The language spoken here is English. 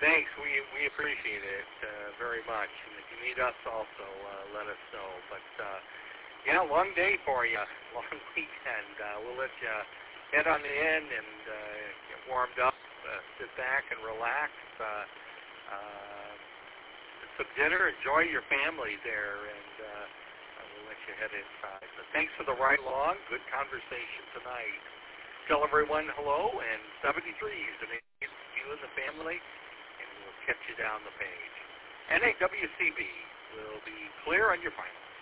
Thanks. We appreciate it very much. And if you need us also, let us know. But, long day for you, long weekend. We'll let you head on in and get warmed up, sit back and relax. Some dinner, enjoy your family there, and we'll let you head inside. But thanks for the ride along. Good conversation tonight. Tell everyone hello, and 73 is the name of you and the family, and we'll catch you down the page. NAWCB will be clear on your final.